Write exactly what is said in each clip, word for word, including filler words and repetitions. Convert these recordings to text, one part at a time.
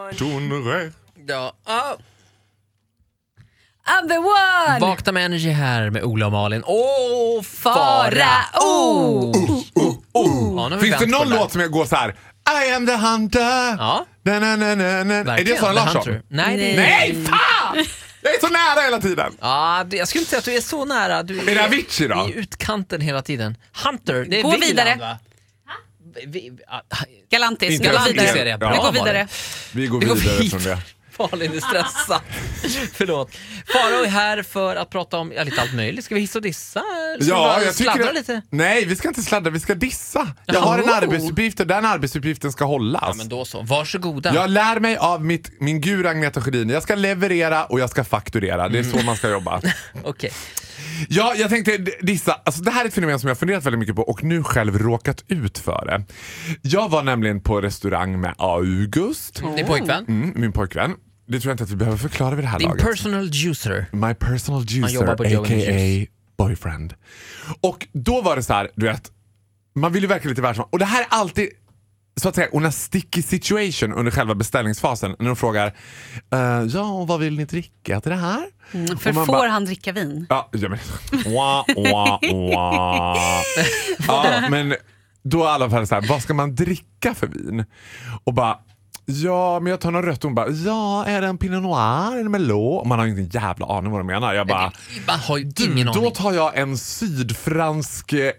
tournerai. Ja. Oh. I'm the one! Vakna med Energy här med Ola och Malin. Åh, Farao! Oh. Oh, oh, oh. Ja, nu har vi Finns det vänt på någon det där. låt som jag går så här? I am the hunter. Ja. Na, na, na, na, na. Är det Verkligen, Sara The Larsson? Hunter. Nej, det är... Nej, fan! Jag är så nära hela tiden. Ja, du- jag skulle inte säga att du är så nära. Du Är det Avicii då? i utkanten hela tiden. Hunter, det är Gå Wieland, vidare. va? Vi, vi, ah, Galantis, Inte vi går Galantis. vidare. Serie. Bra, Vi går Malin. vidare. Vi går Vi går vidare vidare. från det. Malin är stressad. Förlåt. Farao är här för att prata om ja, lite allt möjligt. Ska vi hissa och dissa? Eller ska vi Ja, bara jag tycker sladdra det... lite? Nej, vi ska inte sladda, vi ska dissa. Jag har en Oh. arbetsuppgift och den arbetsuppgiften ska hållas. Ja, men då så. Varsågoda. Jag lär mig av mitt, min guru Agneta Sjödin. Jag ska leverera och jag ska fakturera. Det är så man ska jobba. Okej. Ja, jag tänkte d- dissa. Alltså, det här är ett fenomen som jag har funderat väldigt mycket på och nu själv råkat ut för det. Jag var nämligen på restaurang med August. Din pojkvän? Mm, min pojkvän. Det tror jag inte att vi behöver förklara vid det här Din laget. personal juicer. My personal Han jobbar på juicer, Joe a k and the a Juice. boyfriend. Och då var det så här, du vet, man vill ju verkligen lite världsman. Och det här är alltid, så att säga, en sticky situation under själva beställningsfasen. När de frågar, uh, ja, vad vill ni dricka till det här? Mm, för Och man får bara- han dricka vin? Ja, ja men... Wah, wah, wah. Ja, men då i alla fall så här, vad ska man dricka för vin? Och bara, ja, men jag tar något rött. Och hon bara, ja, är det en Pinot Noir? Är det en Merlot? Och man har ju ingen jävla aning vad de menar. Jag bara, Man har ju ingen då aning. tar jag en sydfransk eh,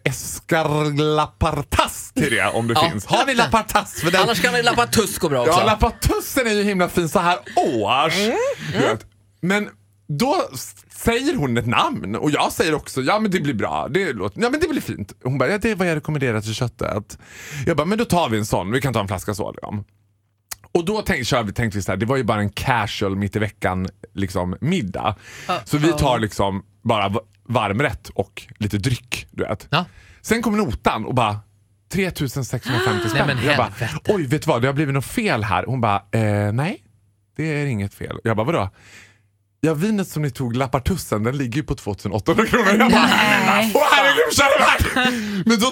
escarlapartas till det, om det Ja. finns. Har ni lapartas? För den... Annars kan det lappa tusk och bra också. Ja, lapatussen är ju himla fin så här års. Mm. Du vet. Men då s- säger hon ett namn och jag säger också, ja men det blir bra, det låter, ja men det blir fint. Hon bara, ja det är vad jag rekommenderar till köttet. Jag bara, men då tar vi en sån, vi kan ta en flaska Solium. Och då tänkte, kör vi, tänkte vi så här, det var ju bara en casual mitt i veckan liksom middag. Så vi tar liksom bara v- varmrätt och lite dryck, du vet. Ja. Sen kom notan och bara tre tusen sexhundrafemtio spänn. Nej, men Jag bara, helvete. oj vet du vad, det har blivit något fel här. Hon bara, eh, nej det är inget fel. Jag bara, vadå? Ja, vinet som ni tog, Lapartussen, den ligger ju på tvåtusen åttahundra kronor. Jag bara, Nej. åh herregud, kära värld! Men då,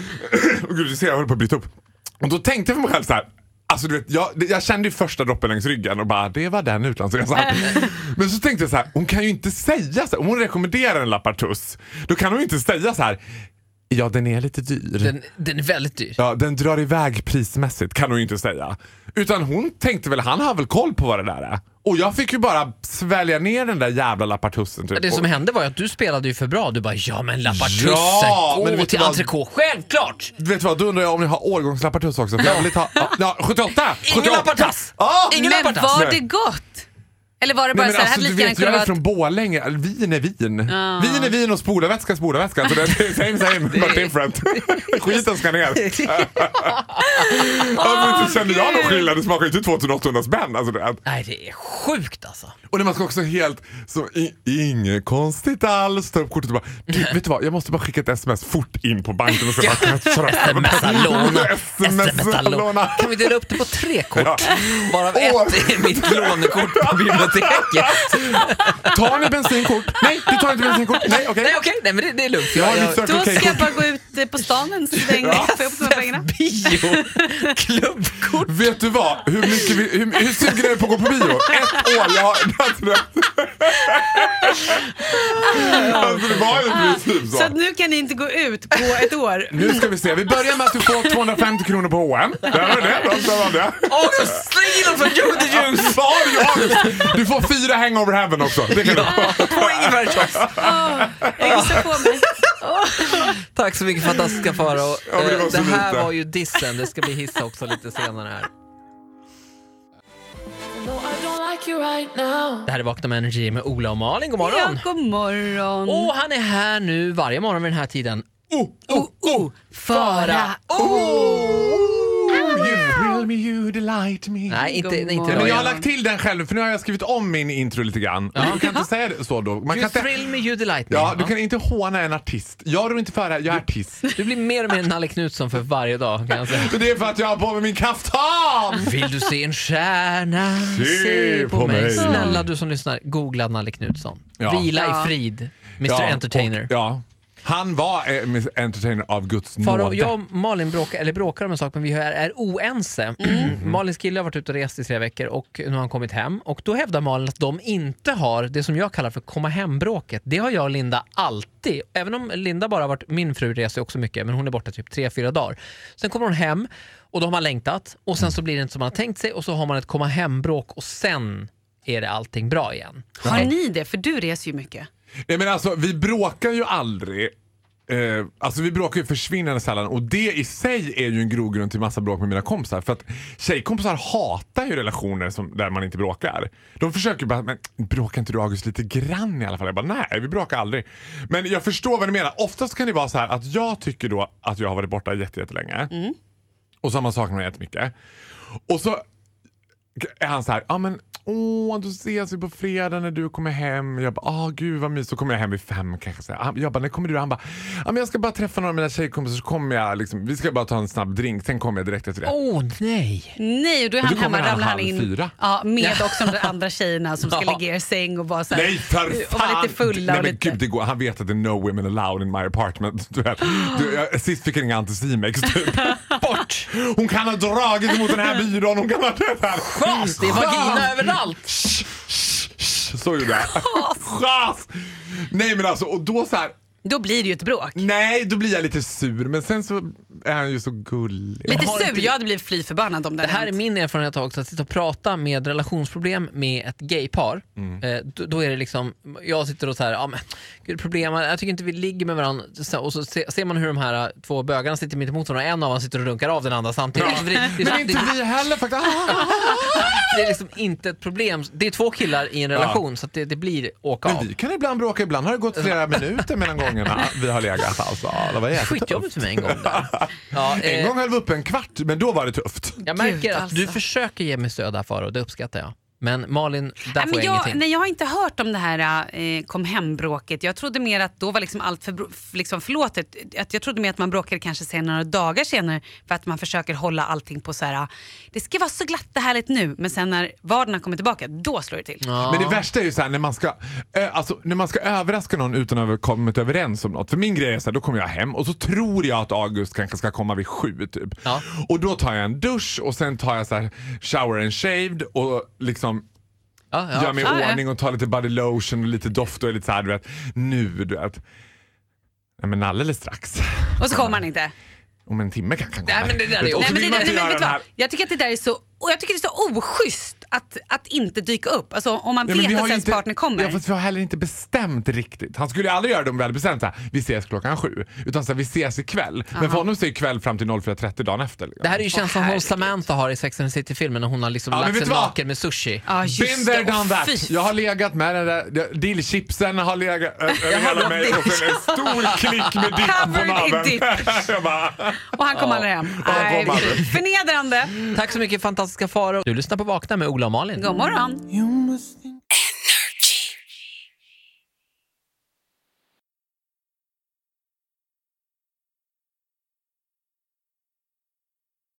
åh gud, du ser, jag håller på att bryta upp. Och då tänkte jag för mig själv så här, alltså du vet, jag, jag kände ju första droppen längs ryggen och bara, det var den utlandsresan. Men så tänkte jag så här, hon kan ju inte säga så här, om hon rekommenderar en Lapartus, då kan hon ju inte säga så här, ja den är lite dyr. Den, den är väldigt dyr. Ja, den drar iväg prismässigt, kan hon ju inte säga. Utan hon tänkte väl, han har väl koll på vad det där är. Och jag fick ju bara svälja ner den där jävla Lapartussen typ. Det som Och- hände var ju att du spelade ju för bra. Du bara, ja men Lapartussen, Ja, men gå vet till du vad? entrecote. Självklart! Vet du vad, då undrar jag om ni har årgångslapartuss också. För jag vill ta, ja, ja, sjuttioåtta! Ingen sjuttioåtta. Lapartass! Ja! Ingen Men Lapartass! var Nej. det gott? Eller var det bara Nej, så men här, alltså, här du lite grann vet, kunde jag är vara... från Borlänge. Vin är vin. Ja. Vin är vin och spolarvätska är spolarvätska. Så det är same same, but different. Skiten ska ner. Alltså, inte känner jag någon skillnad. Det smakar ju inte tvåtusen åttahundra spänn. Alltså, det är. Nej, det är sjukt alltså. Och när man ska också helt så i, inget konstigt alls ta upp kortet och bara, du, vet du vad, jag måste bara skicka ett sms fort in på banken och så bara, Smsa låna. smsa Smsa låna. låna. Kan vi dela upp det på tre kort? Ja. Varav Åh. ett är mitt lånekort på biblioteket. Tar ni bensinkort? Nej, du tar inte bensinkort. Nej, okej. Nej okej, nej men det, det är lugnt. Jag har mitt Circle Då ska jag K-kort. bara gå ut eh, på stan en sväng och få upp de här pengarna. Bio, klubbkort. Vet du vad? Hur mycket vi, hur, hur sugen är du på att gå på bio? Ett år, jag har... Alltså, det, alltså, det var ju precis Så så. att nu kan ni inte gå ut på ett år. Nu ska vi se, vi börjar med att du får tvåhundrafemtio kronor på H och M. Där var det, där var det. August, släng in från Joe the Juice. Vad har du, August? Du får fyra hangover heaven också. Det kan du få. Två ingefärschops. Åh, jag gissar på mig. Tack så mycket fantastiska Farao. Ja, men det var Eh, så det här lite. var ju dissen. Det ska bli hissa också lite senare här. Det här är Vakna med Energy med Ola och Malin. God Ja, morgon. god morgon. Och han är här nu varje morgon vid den här tiden. Oh, oh, oh. Fara. You thrill me, you delight me. Nej, inte, God inte morgon. Men idag. jag har lagt till den själv, för nu har jag skrivit om min intro lite grann. Du kan inte säga det så då. Man kan You inte, thrill me, you delight me. ja, du kan inte håna en artist. Jag rår inte för det här, jag är artist. Du blir mer och mer Nalle Knutsson för varje dag, kan jag säga. Men det är för att jag har på mig min kaftan! Vill du se en stjärna? Se på mig. Snälla du som lyssnar, googla Nalle Knutsson. Ja. Vila Ja. i frid, mister Ja, Entertainer. och- Ja. Han var eh, entertainer av Guds Faro, nåde. jag och Malin bråkar, eller bråkar om en sak, men vi är, är oense. Mm. Malins kille har varit ute och rest i tre veckor och nu har han kommit hem. Och då hävdar Malin att de inte har det som jag kallar för komma hem-bråket. Det har jag och Linda alltid. Även om Linda bara har varit, min fru reser också mycket, men hon är borta typ tre, fyra dagar. Sen kommer hon hem och då har man längtat och sen så blir det inte som man har tänkt sig och så har man ett komma hem-bråk och sen är det allting bra igen. Har ni det? För du reser ju mycket. Nej, men alltså, vi bråkar ju aldrig. Eh, alltså vi bråkar ju försvinnande sällan. Och det i sig är ju en grogrund till massa bråk med mina kompisar. För att tjejkompisar hatar ju relationer som, där man inte bråkar. De försöker bara, men bråkar inte du August lite grann i alla fall? Jag bara, nej vi bråkar aldrig. Men jag förstår vad ni menar. Oftast kan det vara så här att jag tycker då att jag har varit borta jättelänge. Mm. Och så har man saknat jättemycket. Och så är han så här, ja ah, men åh, då ses vi på fredag när du kommer hem. Jag bara, ah gud vad mysigt. Så kommer jag hem vid fem kanske. Så här. Jag bara, när kommer du? Han bara, ja ah, men jag ska bara träffa några av mina tjejkompisar så kommer jag liksom, vi ska bara ta en snabb drink. Sen kommer jag direkt efter det. Åh oh, nej. Nej, och då är han hemma, ramlar han in fyra. ja, med också de andra tjejerna som ska ligga i säng och vara så här, nej för fan. och vara lite fulla. Nej, och men lite... gud, det går. Han vet att det är no women allowed in my apartment. Du vet. Du, jag, sist fick jag inga anticimex typ. Bort. Hon kan ha dragit emot den här byrån. Hon kan ha det här. Chas, det är vagina överallt. Så gjorde jag. Chas. Nej men alltså, och då så här. Då blir det ju ett bråk. Nej, då blir jag lite sur. Men sen så är han ju så gullig. Lite sur, inte... jag hade blivit fly förbannad om det. Det här är min erfarenhet också, att sitta och prata med relationsproblem med ett gaypar. Mm. Eh, då, då är det liksom, jag sitter och så här, ja men gud, problem, jag tycker inte vi ligger med varandra. Och så ser, ser man hur de här två bögarna sitter mitt emot varandra och en av dem sitter och runkar av den andra samtidigt. Ja. Det, det, det, men inte vi heller faktiskt. Det är liksom inte ett problem. Det är två killar i en relation, ja. Så att det, det blir åka av. Men vi kan ibland bråka, ibland har det gått flera minuter mellan gångerna vi har legat alltså. Det var skitjobbigt för mig en gång där. Ja, en eh, gång höll vi upp en kvart, men då var det tufft. Jag märker Gud, att alltså. du försöker ge mig stöd här för och det uppskattar jag. Men Malin, där nej, får men jag, jag ingenting. Nej, jag har inte hört om det här eh, kom hem-bråket. Jag trodde mer att då var liksom allt för liksom förlåtet. Att jag trodde mer att man bråkade kanske sen några dagar senare för att man försöker hålla allting på så här. Det ska vara så glatt och härligt nu, men sen när vardagen kommer tillbaka, då slår det till. Ja. Men det värsta är ju så här när man ska äh, alltså, när man ska överraska någon utan att ha kommit överens om något. För min grej är så här, då kommer jag hem och så tror jag att August kanske ska komma vid sju typ. Ja. Och då tar jag en dusch och sen tar jag så här shower and shaved och liksom Ja, ja. gör mig i Ja, ja. ordning och tar lite body lotion och lite doft och är lite så här, du vet, nu du vet. Nej men alldeles strax. Och så kommer man inte. Om en timme kan kan komma. Nej, men det där är Och så Nej, men vill det, man det, inte men, göra vet du den vad? här. Jag tycker att det där är så, och jag tycker det är så oschysst att, att inte dyka upp. Alltså om man Ja, men vi vet har att ju ens inte, partner kommer. Ja, fast vi har heller inte bestämt riktigt. Han skulle ju aldrig göra det om vi hade bestämt så här, vi ses klockan sju. Utan så här, vi ses ikväll. Aha. Men för honom så är kväll fram till fyra trettio dagen efter. Liksom. Det här är ju känslan Åh, hon Samantha har i Sex and the City-filmen när hon har liksom Ja, men lagt vet sig du vad? naken med sushi. Ja, just Been there, det. done Åh, that. fy. Jag har legat med den där dillchipsen har legat över hela mig och sen en stor klick med dipp på Covered in naveln. dip. Jag bara, Och han kommer aldrig hem. han Nej, kom aldrig. förnedrande. Tack så mycket fantastiska Faro. Du lyssnar på Vakna med Ola och Malin. God morgon. You